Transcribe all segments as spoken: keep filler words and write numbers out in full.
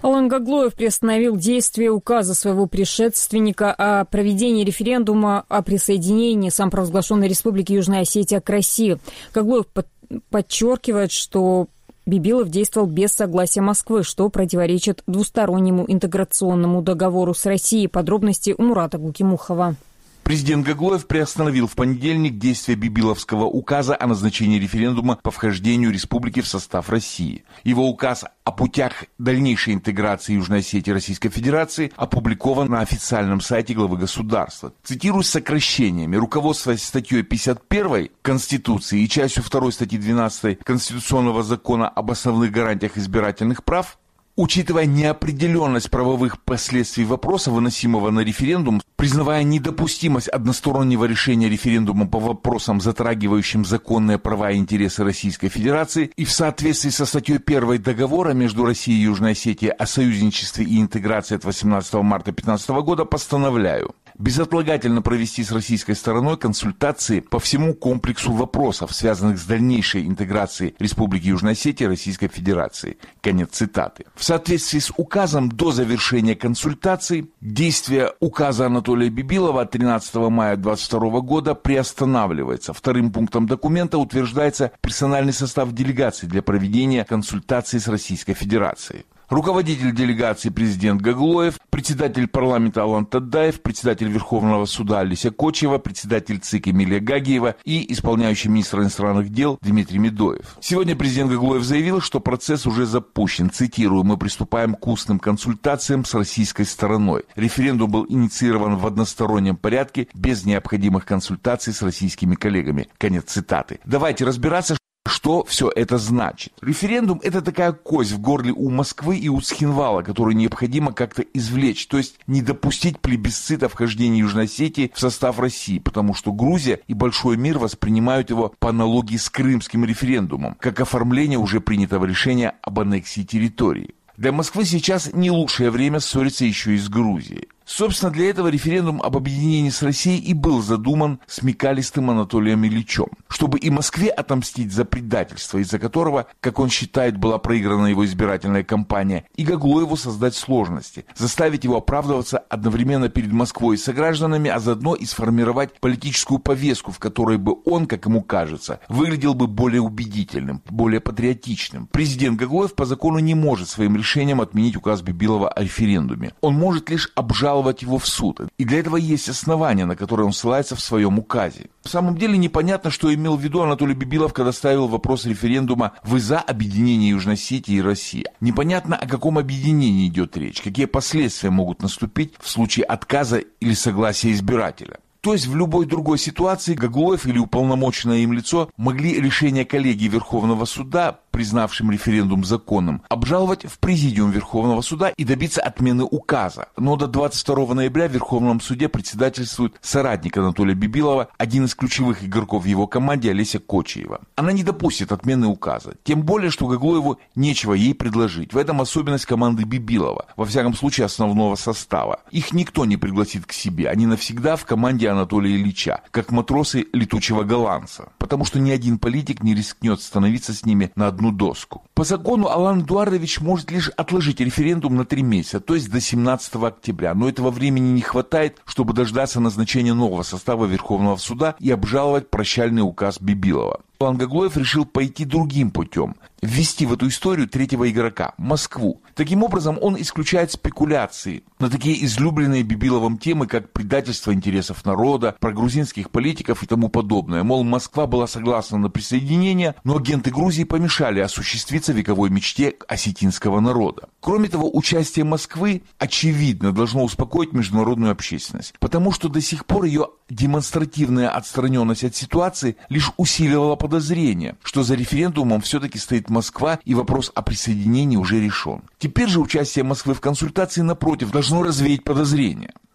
Алан Гаглоев приостановил действие указа своего предшественника о проведении референдума о присоединении самопровозглашенной Республики Южная Осетия к России. Гаглоев под- подчеркивает, что Бибилов действовал без согласия Москвы, что противоречит двустороннему интеграционному договору с Россией. Подробности у Мурата Гукимухова. Президент Гаглоев приостановил в понедельник действие Бибиловского указа о назначении референдума по вхождению республики в состав России. Его указ о путях дальнейшей интеграции Южной Осетии и Российской Федерации опубликован на официальном сайте главы государства. Цитирую сокращениями: руководствуясь статьей пятьдесят первой Конституции и частью второй статьи двенадцатой Конституционного закона об основных гарантиях избирательных прав, учитывая неопределенность правовых последствий вопроса, выносимого на референдум, признавая недопустимость одностороннего решения референдума по вопросам, затрагивающим законные права и интересы Российской Федерации, и в соответствии со статьей первой договора между Россией и Южной Осетией о союзничестве и интеграции от восемнадцатого марта две тысячи пятнадцатого года постановляю безотлагательно провести с российской стороной консультации по всему комплексу вопросов, связанных с дальнейшей интеграцией Республики Южная Осетия и Российской Федерации. Конец цитаты. В соответствии с указом до завершения консультаций действие указа Анатолия Бибилова от тринадцатого мая две тысячи двадцать второго года приостанавливается. Вторым пунктом документа утверждается персональный состав делегации для проведения консультаций с Российской Федерацией. Руководитель делегации президент Гаглоев, председатель парламента Алан Тадаев, председатель Верховного суда Олеся Кочева, председатель ЦИК Эмилия Гагиева и исполняющий министр иностранных дел Дмитрий Медоев. Сегодня президент Гаглоев заявил, что процесс уже запущен. Цитирую: «Мы приступаем к устным консультациям с российской стороной. Референдум был инициирован в одностороннем порядке, без необходимых консультаций с российскими коллегами». Конец цитаты. Давайте разбираться, что все это значит. Референдум – это такая кость в горле у Москвы и у Цхинвала, которую необходимо как-то извлечь, то есть не допустить плебисцита вхождения Южной Осетии в состав России, потому что Грузия и большой мир воспринимают его по аналогии с крымским референдумом, как оформление уже принятого решения об аннексии территории. Для Москвы сейчас не лучшее время ссориться еще и с Грузией. Собственно, для этого референдум об объединении с Россией и был задуман смекалистым Анатолием Ильичем, чтобы и Москве отомстить за предательство, из-за которого, как он считает, была проиграна его избирательная кампания, и Гаглоеву создать сложности, заставить его оправдываться одновременно перед Москвой и согражданами, а заодно и сформировать политическую повестку, в которой бы он, как ему кажется, выглядел бы более убедительным, более патриотичным. Президент Гаглоев по закону не может своим решением отменить указ Бибилова о референдуме. Он может лишь обжаловать его в суд. И для этого есть основания, на которые он ссылается в своем указе. В самом деле непонятно, что имел в виду Анатолий Бибилов, когда ставил вопрос референдума «Вы за объединение Южной Осетии и России?». Непонятно, о каком объединении идет речь, какие последствия могут наступить в случае отказа или согласия избирателя. То есть в любой другой ситуации Гаглоев или уполномоченное им лицо могли решение коллегии Верховного суда, признавшим референдум законным, обжаловать в Президиум Верховного суда и добиться отмены указа. Но до двадцать второго ноября в Верховном суде председательствует соратник Анатолия Бибилова, один из ключевых игроков в его команде Олеся Кочева. Она не допустит отмены указа. Тем более, что Гаглоеву нечего ей предложить. В этом особенность команды Бибилова, во всяком случае основного состава. Их никто не пригласит к себе. Они навсегда в команде Анатолия Ильича, как матросы летучего голландца. Потому что ни один политик не рискнет становиться с ними на одну доску. По закону Алан Эдуардович может лишь отложить референдум на три месяца, то есть до семнадцатого октября. Но этого времени не хватает, чтобы дождаться назначения нового состава Верховного суда и обжаловать прощальный указ Бибилова. Алан Гаглоев решил пойти другим путем, ввести в эту историю третьего игрока – Москву. Таким образом, он исключает спекуляции на такие излюбленные Бибиловым темы, как предательство интересов народа, про грузинских политиков и тому подобное. Мол, Москва была согласна на присоединение, но агенты Грузии помешали осуществиться вековой мечте осетинского народа. Кроме того, участие Москвы, очевидно, должно успокоить международную общественность, потому что до сих пор ее демонстративная отстраненность от ситуации лишь усиливала подозрение, что за референдумом все-таки стоит Москва и вопрос о присоединении уже решен. Теперь же участие Москвы в консультации, напротив, должно развеять подозрения.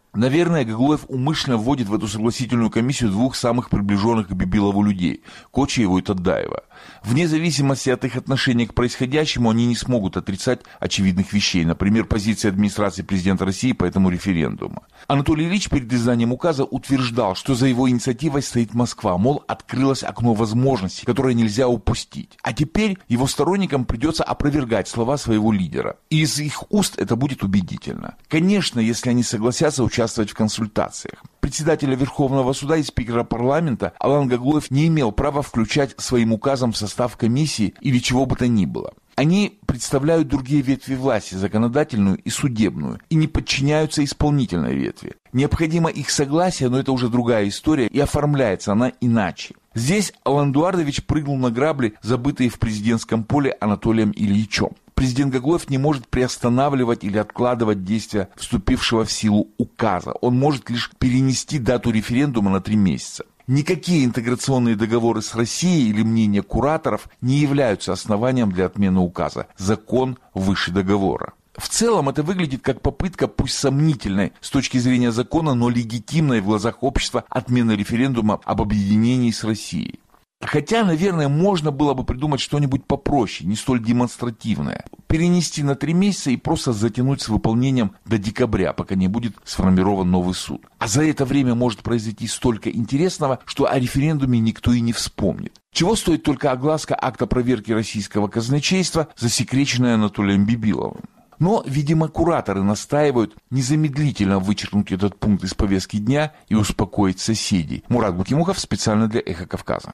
Наверное, Гаглоев умышленно вводит в эту согласительную комиссию двух самых приближенных к Бибилову людей – Кочиеву и Тадаева. Вне зависимости от их отношения к происходящему, они не смогут отрицать очевидных вещей, например, позиции администрации президента России по этому референдуму. Анатолий Ильич перед изданием указа утверждал, что за его инициативой стоит Москва, мол, открылось окно возможностей, которое нельзя упустить. А теперь его сторонникам придется опровергать слова своего лидера. И из их уст это будет убедительно. Конечно, если они согласятся участвовать в консультациях. Председателя Верховного суда и спикера парламента Алан Гаглоев не имел права включать своим указом в состав комиссии или чего бы то ни было. Они представляют другие ветви власти, законодательную и судебную, и не подчиняются исполнительной ветви. Необходимо их согласие, но это уже другая история, и оформляется она иначе. Здесь Алан Эдуардович прыгнул на грабли, забытые в президентском поле Анатолием Ильичем. Президент Гаглоев не может приостанавливать или откладывать действия вступившего в силу указа. Он может лишь перенести дату референдума на три месяца. Никакие интеграционные договоры с Россией или мнения кураторов не являются основанием для отмены указа. Закон выше договора. В целом это выглядит как попытка, пусть сомнительной с точки зрения закона, но легитимной в глазах общества отмены референдума об объединении с Россией. Хотя, наверное, можно было бы придумать что-нибудь попроще, не столь демонстративное. Перенести на три месяца и просто затянуть с выполнением до декабря, пока не будет сформирован новый суд. А за это время может произойти столько интересного, что о референдуме никто и не вспомнит. Чего стоит только огласка акта проверки российского казначейства, засекреченная Анатолием Бибиловым. Но, видимо, кураторы настаивают незамедлительно вычеркнуть этот пункт из повестки дня и успокоить соседей. Мурат Бакимухов специально для «Эхо Кавказа».